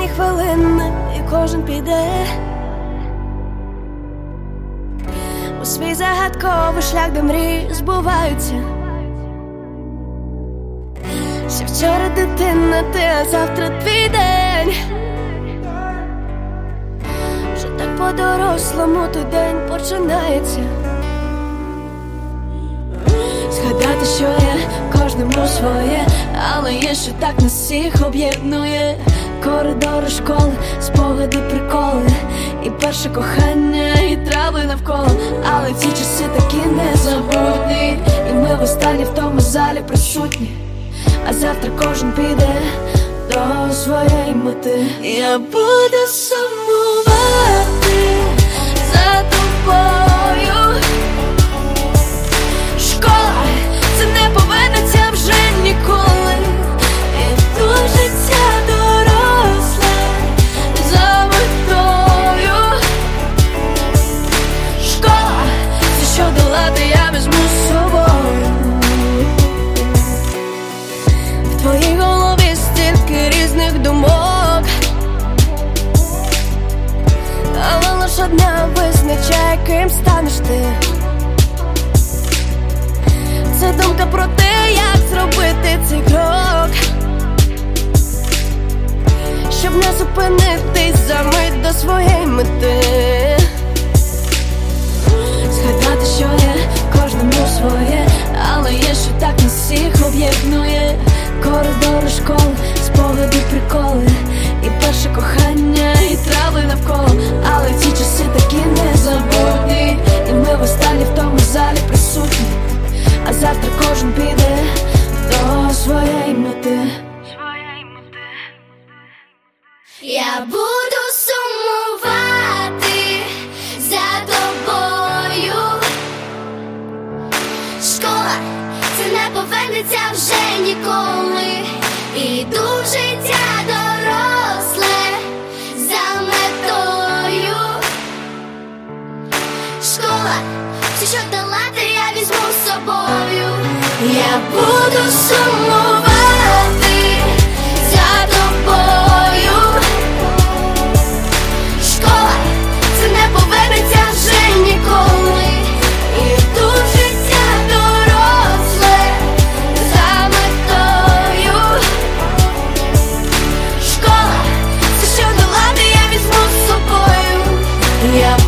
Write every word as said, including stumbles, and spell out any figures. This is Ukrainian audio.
останні хвилини, і кожен піде у свій загадковий шлях, де мрії збуваються. Ще вчора дитина ти, а завтра твій день. Вже так по-дорослому той день починається. Згадати, що є кожному своє, але є, що так нас всіх об'єднує. Коридори школи, спогади, приколи, і перше кохання, і трави навколо. Але ці часи такі незабутні, і ми востаннє в тому залі присутні. А завтра кожен піде до своєї мети. Я буду сумувати за тобою. Школа, це не повернеться вже ніколи. І тут життя доросле за метою. Школа, це що долати я візьму з собою. В твоїй голові стільки різних думок, але лиш одна визначає, ким станеш ти. Це думка про те, як зробити цей крок, щоб не зупинитись за мить до своєї мети. Згадати, що є кожному своє, але є, що так нас всіх об'єднує. Коридори школи, спогади, приколи, і перше кохання, і трави навколо. Але ці часи такі незабутні, і ми востаннє в тому залі присутні. А завтра кожен піде до своєї мети. Я буду сумувати за тобою. Школа, це не повернеться вже ніколи. Іду в життя доросле за метою. Школа, все, що долати, я візьму з собою. Я буду сумувати за тобою. Школа, це не повернеться вже ніколи. Іду в життя доросле за метою. Школа, все, що долати, я візьму з собою. Я